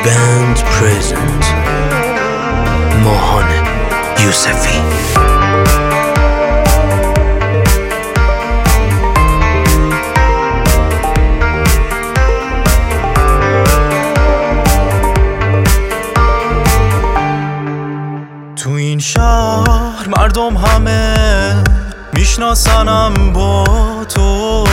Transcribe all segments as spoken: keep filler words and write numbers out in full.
band present ماهان یوسفی. تو این شهر مردم همه میشناسنم با تو،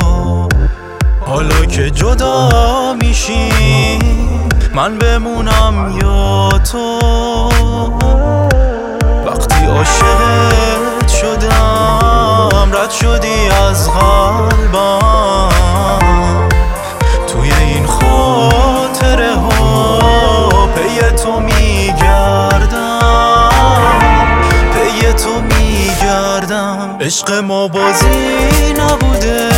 حالا که جدا میشی من بمونم یا تو. وقتی عاشقت شدم رد شدی از قلبم، توی این خاطره ها پی تو میگردم، پی تو میگردم. عشق ما بازی نبوده،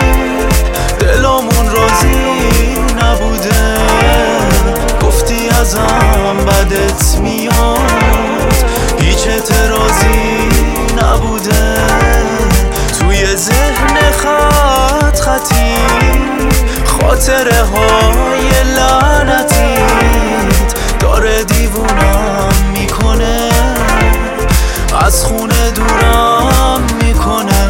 دلمون راضی نبوده، گفتی ازم بدت میاد، هیچ اعتراضی نبوده. توی ذهن خط خطی خاطره های لعنتیت داره دیوونم میکنه، از خونه دورم میکنه.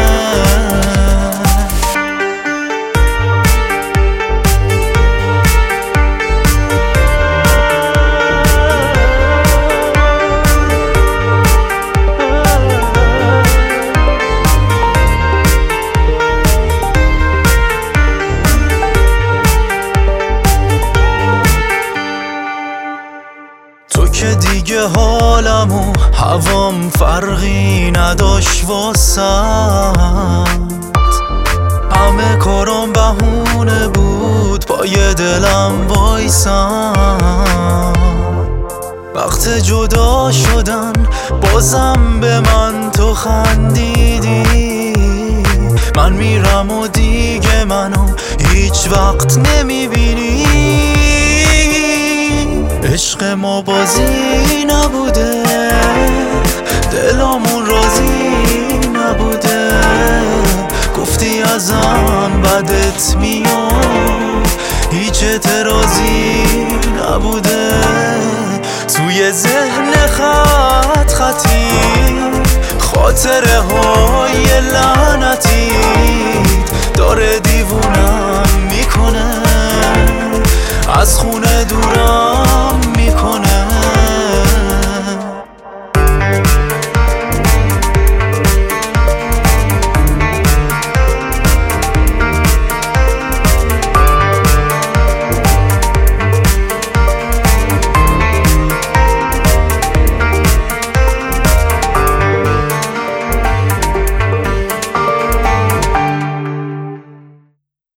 تو که دیگه حالم و هوام فرقی نداشت واسم، همه کارم بهونه بود پای دلم وایسم. وقت جدا شدن بازم به من تو خندیدی، من میرم و دیگه منو هیچ وقت نمیبینی. عشق ما بازی نبوده، دلمون راضی نبوده، گفتی ازم بدت میاد، هیچ اعتراضی نبوده. توی ذهن خط خطی خاطره های